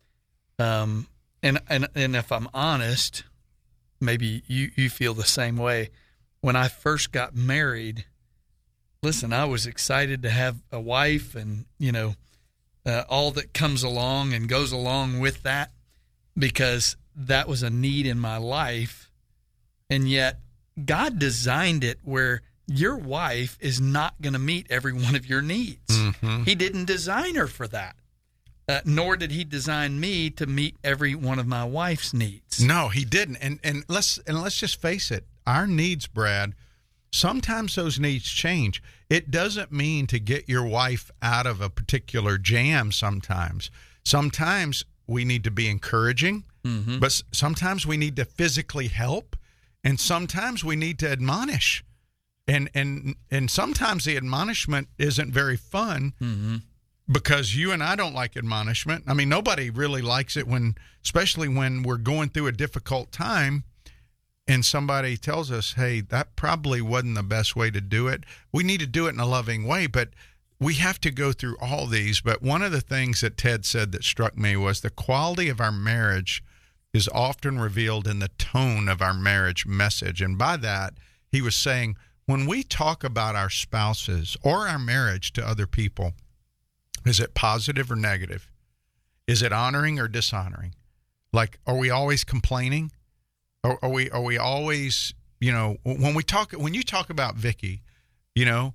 Um, and, and and if I'm honest, maybe you, you feel the same way. When I first got married, listen, I was excited to have a wife and, you know, uh, all that comes along and goes along with that, because that was a need in my life. And yet God designed it where your wife is not going to meet every one of your needs. Mm-hmm. He didn't design her for that, uh, nor did he design me to meet every one of my wife's needs. No, he didn't. And and let's and let's just face it, our needs, Brad, sometimes those needs change. It doesn't mean to get your wife out of a particular jam sometimes. Sometimes we need to be encouraging, mm-hmm. but sometimes we need to physically help, and sometimes we need to admonish. And and and sometimes the admonishment isn't very fun, mm-hmm. because you and I don't like admonishment. I mean, nobody really likes it when, especially when we're going through a difficult time and somebody tells us, hey, that probably wasn't the best way to do it. We need to do it in a loving way, but we have to go through all these. But one of the things that Ted said that struck me was the quality of our marriage is often revealed in the tone of our marriage message. And by that, he was saying, when we talk about our spouses or our marriage to other people, is it positive or negative? Is it honoring or dishonoring? Like, are we always complaining? Or are we are we always, you know, when we talk when you talk about Vicky, you know,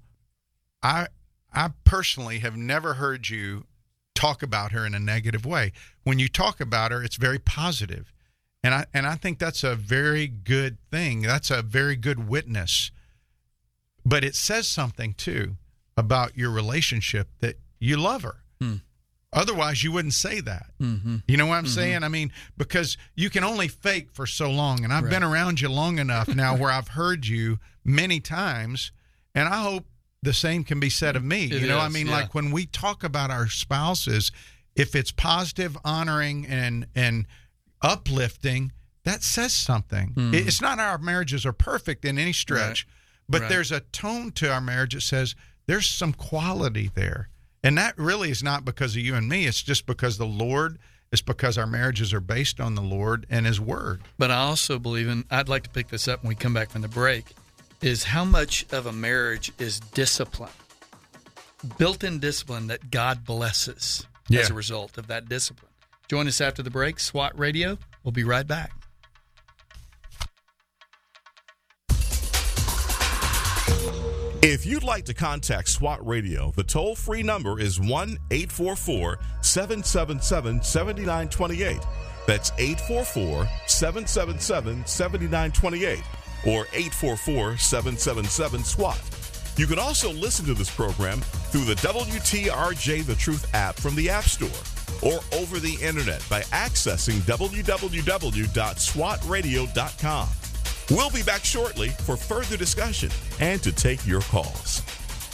I I personally have never heard you talk about her in a negative way. When you talk about her, it's very positive. And I and I think that's a very good thing. That's a very good witness. But it says something, too, about your relationship, that you love her. Hmm. Otherwise, you wouldn't say that. Mm-hmm. You know what I'm mm-hmm. saying? I mean, because you can only fake for so long. And I've right. been around you long enough now where I've heard you many times. And I hope the same can be said of me. It you know, is, I mean, yeah. like when we talk about our spouses, if it's positive, honoring, and and uplifting, that says something. Mm. It's not our marriages are perfect in any stretch, Right. but Right. there's a tone to our marriage that says there's some quality there. And that really is not because of you and me. It's just because the Lord, it's because our marriages are based on the Lord and His Word. But I also believe in, I'd like to pick this up when we come back from the break, is how much of a marriage is discipline, built-in discipline that God blesses Yeah. as a result of that discipline. Join us after the break. SWAT Radio. We'll be right back. If you'd like to contact SWAT Radio, the toll-free number is one eight four four, seven seven seven, seven nine two eight. That's eight four four, seven seven seven, seven nine two eight or eight four four, seven seven seven, SWAT. You can also listen to this program through the W T R J The Truth app from the App Store or over the internet by accessing w w w dot swat radio dot com. We'll be back shortly for further discussion and to take your calls.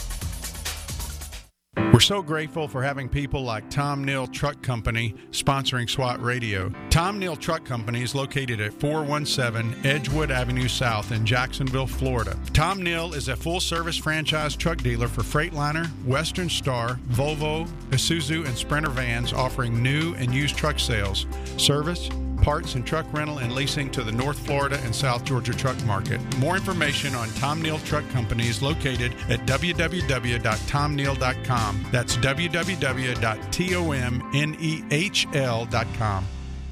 We're so grateful for having people like Tom Neal Truck Company sponsoring SWAT Radio. Tom Neal Truck Company is located at four one seven Edgewood Avenue South in Jacksonville, Florida. Tom Neal is a full-service franchise truck dealer for Freightliner, Western Star, Volvo, Isuzu, and Sprinter vans, offering new and used truck sales, service, parts and truck rental and leasing to the North Florida and South Georgia truck market. More information on Tom Neal Truck Company is located at w w w dot tom neal dot com. That's w w w dot tom nehl dot com.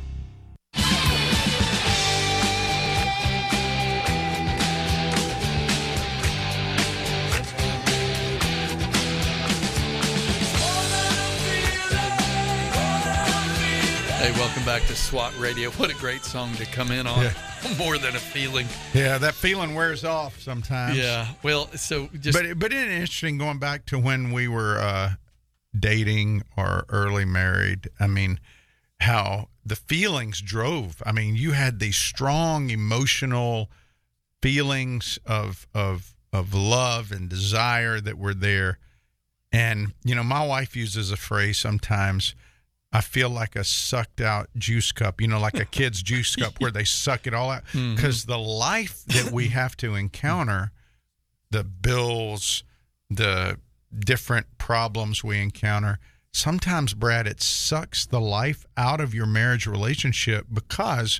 Hey, welcome back to SWAT Radio. What a great song to come in on. Yeah. More than a feeling. Yeah, that feeling wears off sometimes. Yeah. Well, so just. But but it's interesting going back to when we were uh, dating or early married. I mean, how the feelings drove. I mean, you had these strong emotional feelings of of of love and desire that were there. And you know, my wife uses a phrase sometimes. I feel like a sucked out juice cup, you know, like a kid's juice cup where they suck it all out. Because mm-hmm. the life that we have to encounter, the bills, the different problems we encounter, sometimes, Brad, it sucks the life out of your marriage relationship because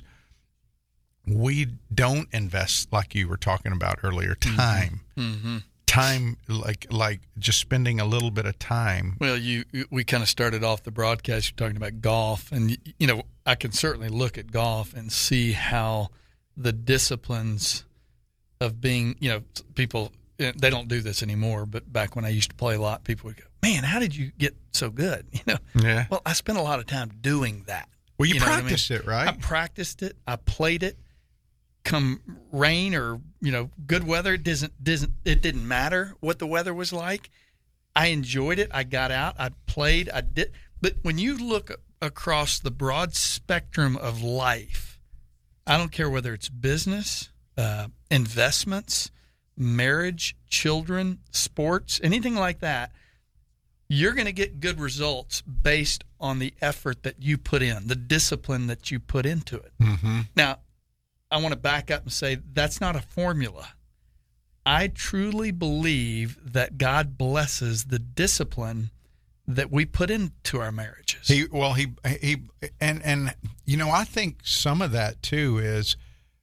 we don't invest, like you were talking about earlier, time. Mm-hmm. Time, like like just spending a little bit of time. Well, you we kind of started off the broadcast talking about golf, and you know I can certainly look at golf and see how the disciplines of being, you know, people they don't do this anymore, but back when I used to play a lot, people would go, "Man, how did you get so good?" You know, yeah. Well, I spent a lot of time doing that. Well, you, you know practiced I mean? it, right? I practiced it. I played it. Come rain or, you know, good weather, it doesn't, doesn't, it didn't matter what the weather was like. I enjoyed it. I got out. I played. I did. But when you look across the broad spectrum of life, I don't care whether it's business, uh, investments, marriage, children, sports, anything like that, you're going to get good results based on the effort that you put in, the discipline that you put into it. Mm-hmm. Now, I want to back up and say that's not a formula. I truly believe that God blesses the discipline that we put into our marriages. He well he he and and you know I think some of that too is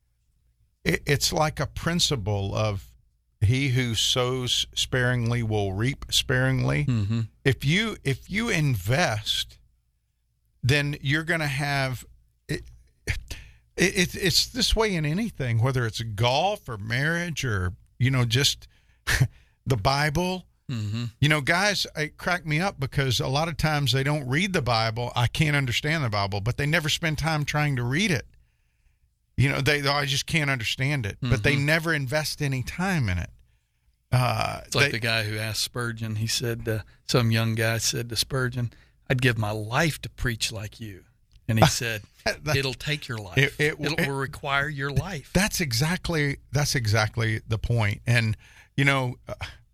it, it's like a principle of he who sows sparingly will reap sparingly. Mm-hmm. If you if you invest, then you're going to have it. It, it, it's this way in anything, whether it's golf or marriage or, you know, just the Bible. Mm-hmm. You know, guys, it crack me up because a lot of times they don't read the Bible. I can't understand the Bible, but they never spend time trying to read it. You know, they, I just can't understand it, mm-hmm. but they never invest any time in it. Uh, it's like they, the guy who asked Spurgeon. He said, uh, some young guy said to Spurgeon, "I'd give my life to preach like you." And he said, that, it'll take your life. It, it, It'll it, require your life. That's exactly that's exactly the point. And, you know,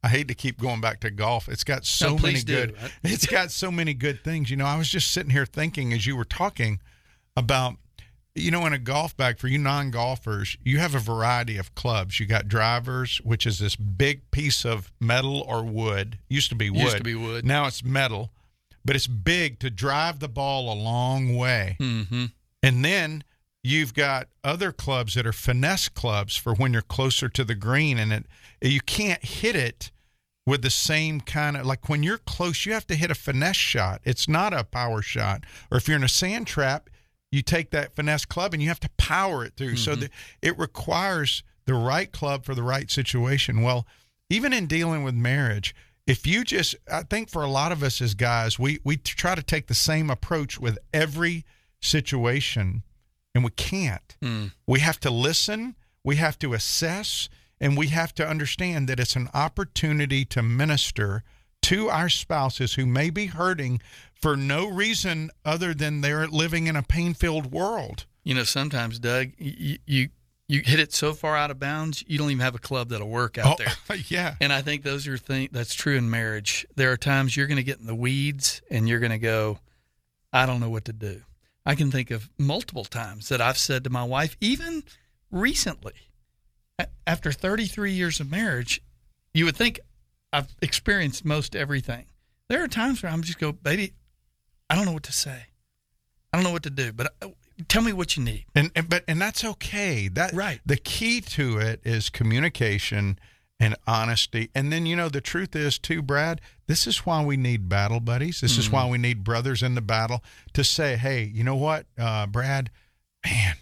I hate to keep going back to golf. It's got so No, many please do. good. It's got so many good things. You know, I was just sitting here thinking as you were talking about, you know, in a golf bag for you non-golfers, you have a variety of clubs. You got drivers, which is this big piece of metal or wood. Used to be wood. Used to be wood. Now it's metal, but it's big to drive the ball a long way. Mm-hmm. And then you've got other clubs that are finesse clubs for when you're closer to the green, and it you can't hit it with the same kind of, like when you're close, you have to hit a finesse shot. It's not a power shot. Or if you're in a sand trap, you take that finesse club and you have to power it through. Mm-hmm. So that it requires the right club for the right situation. Well, even in dealing with marriage, if you just, I think for a lot of us as guys, we, we try to take the same approach with every situation, and we can't. Mm. We have to listen, we have to assess, and we have to understand that it's an opportunity to minister to our spouses who may be hurting for no reason other than they're living in a pain-filled world. You know, sometimes, Doug, you, you you hit it so far out of bounds, you don't even have a club that'll work out oh, there. Yeah. And I think those are things that's true in marriage. There are times you're going to get in the weeds and you're going to go, I don't know what to do. I can think of multiple times that I've said to my wife, even recently, after thirty-three years of marriage, you would think I've experienced most everything. There are times where I'm just go, baby, I don't know what to say. I don't know what to do, but tell me what you need. And, and but and that's okay. That right. The key to it is communication and honesty. And then, you know, the truth is too, Brad, this is why we need battle buddies. This mm-hmm. is why we need brothers in the battle to say, hey, you know what, uh, Brad, man,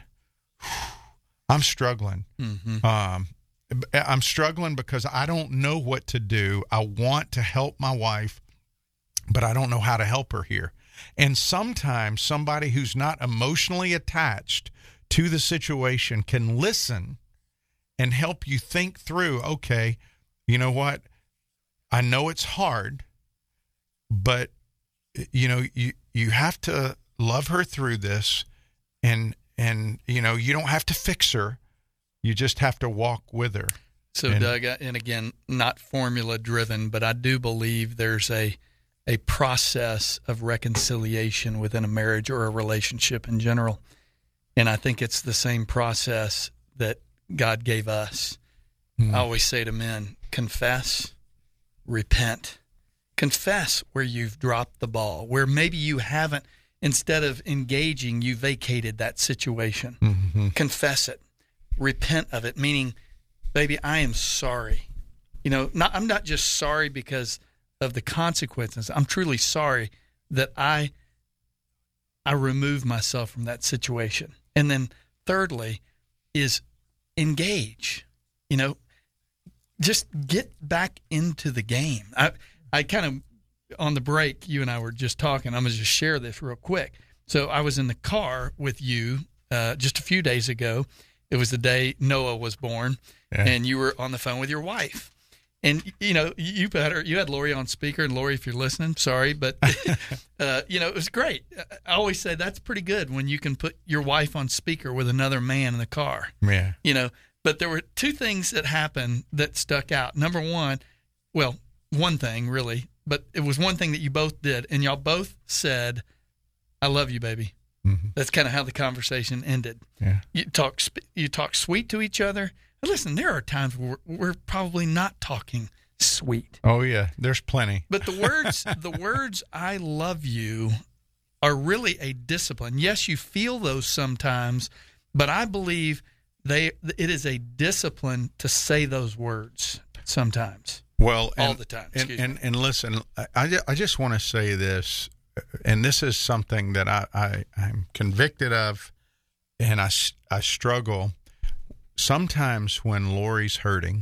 I'm struggling. Mm-hmm. Um, I'm struggling because I don't know what to do. I want to help my wife, but I don't know how to help her here. And sometimes somebody who's not emotionally attached to the situation can listen and help you think through, okay, you know what? I know it's hard, but, you know, you, you have to love her through this, and, and, you know, you don't have to fix her. You just have to walk with her. So, and, Doug, and again, not formula driven, but I do believe there's a a process of reconciliation within a marriage or a relationship in general. And I think it's the same process that God gave us. Mm. I always say to men, confess, repent. Confess where you've dropped the ball, where maybe you haven't, instead of engaging, you vacated that situation. Mm-hmm. Confess it. Repent of it, meaning, baby, I am sorry. You know, not, I'm not just sorry because of the consequences. I'm truly sorry that I I remove myself from that situation. And then thirdly is engage. You know, just get back into the game. I I kind of, on the break, you and I were just talking. I'm going to just share this real quick. So I was in the car with you uh, just a few days ago. It was the day Noah was born, yeah. and you were on the phone with your wife. And, you know, you better, you had Lori on speaker, and Lori, if you're listening, sorry, but, uh, you know, it was great. I always say that's pretty good when you can put your wife on speaker with another man in the car. Yeah. You know, but there were two things that happened that stuck out. Number one, well, one thing really, but it was one thing that you both did, and y'all both said, I love you, baby. Mm-hmm. That's kind of how the conversation ended. Yeah. You talk, you talk sweet to each other. Listen, there are times where we're probably not talking sweet. Oh yeah, there's plenty. But the words, the words "I love you" are really a discipline. Yes, you feel those sometimes, but I believe they it is a discipline to say those words sometimes. Well, all and, the time. And, and and listen, I I just want to say this, and this is something that I, I I'm convicted of, and I I struggle. Sometimes when Lori's hurting,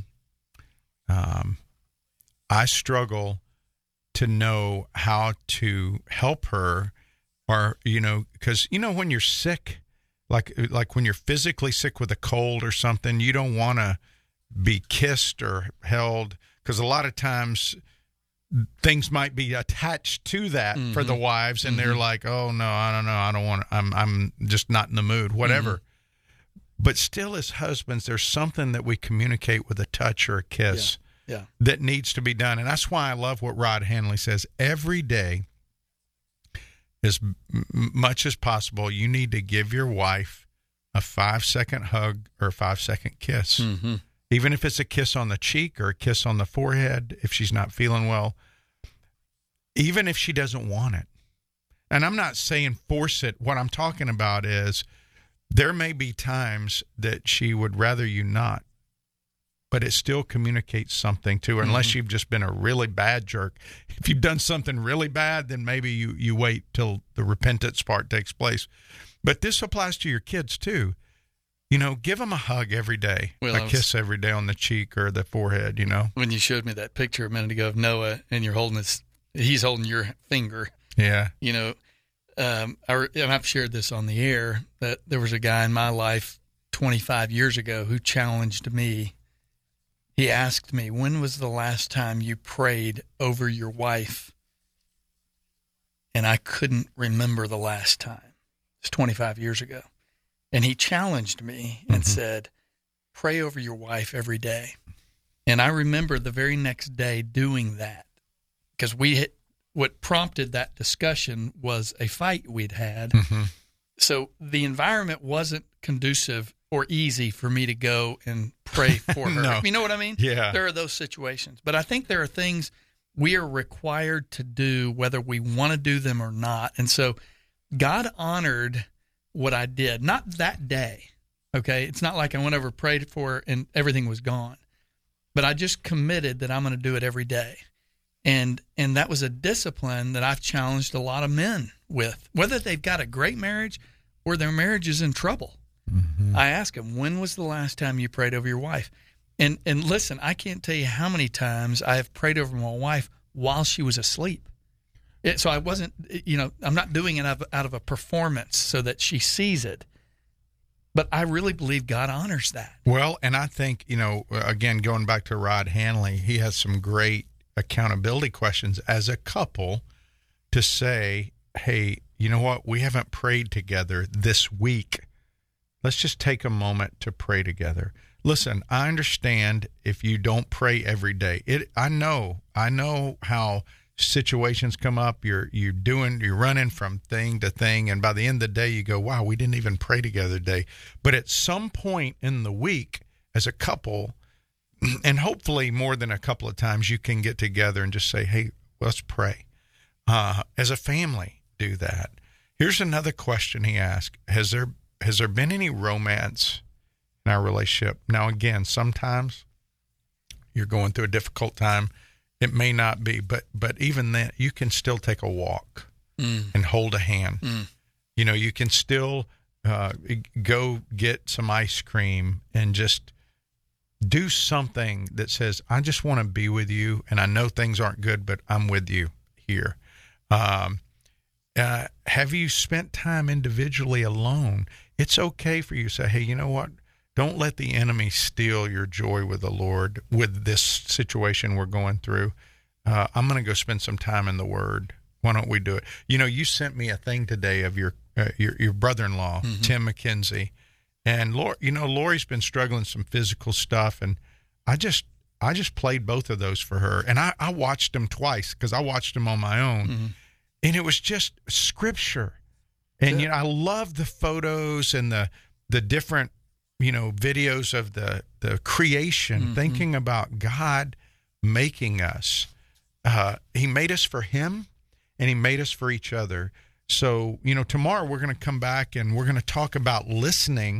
um, I struggle to know how to help her, or, you know, because, you know, when you're sick, like like when you're physically sick with a cold or something, you don't want to be kissed or held, because a lot of times things might be attached to that mm-hmm. for the wives, and mm-hmm. they're like, oh, no, I don't know, I don't want to, I'm, I'm just not in the mood, whatever. Mm-hmm. But still, as husbands, there's something that we communicate with a touch or a kiss. yeah. that needs to be done. And that's why I love what Rod Hanley says. Every day, as m- much as possible, you need to give your wife a five-second hug or a five-second kiss. Mm-hmm. Even if it's a kiss on the cheek or a kiss on the forehead, if she's not feeling well, even if she doesn't want it. And I'm not saying force it. What I'm talking about is there may be times that she would rather you not, but it still communicates something to her, unless mm-hmm. you've just been a really bad jerk. If you've done something really bad, then maybe you, you wait till the repentance part takes place. But this applies to your kids too. You know, give them a hug every day, well, a was, kiss every day on the cheek or the forehead, you know. When you showed me that picture a minute ago of Noah and you're holding his, he's holding your finger. Yeah. You know, um, I, and I've shared this on the air, that there was a guy in my life twenty-five years ago who challenged me. He asked me, when was the last time you prayed over your wife? And I couldn't remember the last time. It's twenty-five years ago. And he challenged me and mm-hmm. said, pray over your wife every day. And I remember the very next day doing that, because we hit, what prompted that discussion was a fight we'd had. Mm-hmm. So the environment wasn't conducive or easy for me to go and pray for her. No. You know what I mean? Yeah. There are those situations. But I think there are things we are required to do whether we want to do them or not. And so God honored what I did, not that day, okay? It's not like I went over, prayed for her, and everything was gone. But I just committed that I'm going to do it every day. And and that was a discipline that I've challenged a lot of men with, whether they've got a great marriage or their marriage is in trouble. Mm-hmm. I ask them, when was the last time you prayed over your wife? And and listen, I can't tell you how many times I have prayed over my wife while she was asleep. It, so I wasn't, you know, I'm not doing it out of, out of a performance so that she sees it. But I really believe God honors that. Well, and I think, you know, again, going back to Rod Hanley, he has some great accountability questions as a couple to say, hey, you know what? We haven't prayed together this week. Let's just take a moment to pray together. Listen, I understand if you don't pray every day. It, I know, I know how situations come up. You're you're doing, you're running from thing to thing, and by the end of the day, you go, "Wow, we didn't even pray together today." But at some point in the week, as a couple, and hopefully more than a couple of times, you can get together and just say, "Hey, let's pray." Uh, as a family, do that. Here's another question he asked: Has there has there been any romance in our relationship? Now, again, sometimes you're going through a difficult time. It may not be, but but even then, you can still take a walk mm. and hold a hand. Mm. You know, you can still uh, go get some ice cream and just do something that says, I just want to be with you, and I know things aren't good, but I'm with you here. Um, uh, have you spent time individually alone? It's okay for you to say, hey, you know what? Don't let the enemy steal your joy with the Lord with this situation we're going through. Uh, I'm going to go spend some time in the Word. Why don't we do it? You know, you sent me a thing today of your uh, your, your brother-in-law, mm-hmm. Tim McKenzie. And, Lori, you know, Lori's been struggling some physical stuff, and I just I just played both of those for her. And I, I watched them twice because I watched them on my own. Mm-hmm. And it was just Scripture. And, yeah. you know, I love the photos and the the different, you know, videos of the, the creation, mm-hmm. thinking about God making us. Uh, he made us for him, and he made us for each other. So, you know, tomorrow we're going to come back and we're going to talk about listening,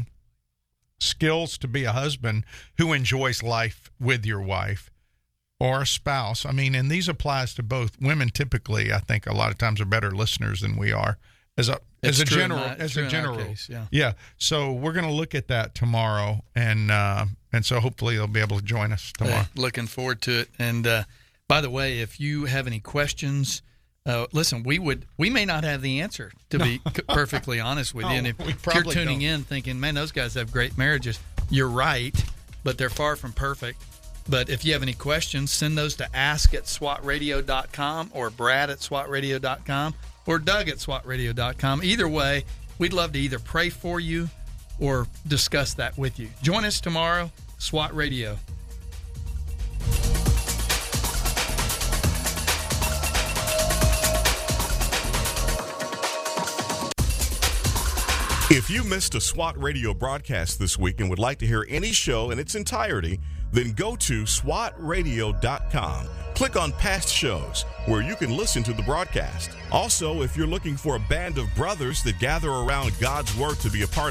skills to be a husband who enjoys life with your wife or a spouse. I mean, and these applies to both. Women typically, I think, a lot of times are better listeners than we are. As a It's as a true general, in my- as true a in our general, case, yeah. yeah. So we're going to look at that tomorrow, and uh, and so hopefully they'll be able to join us tomorrow. Hey, looking forward to it. And uh, by the way, if you have any questions, uh, listen, we would we may not have the answer, to be c- perfectly honest with you. No, And if we you're probably tuning don't. in thinking, man, those guys have great marriages, you're right, but they're far from perfect. But if you have any questions, send those to ask at swat radio dot com or Brad at swat radio dot com. or Doug at swat radio dot com. Either way, we'd love to either pray for you or discuss that with you. Join us tomorrow, SWAT Radio. If you missed a SWAT radio broadcast this week and would like to hear any show in its entirety, then go to swat radio dot com. Click on past shows where you can listen to the broadcast. Also, if you're looking for a band of brothers that gather around God's Word to be a part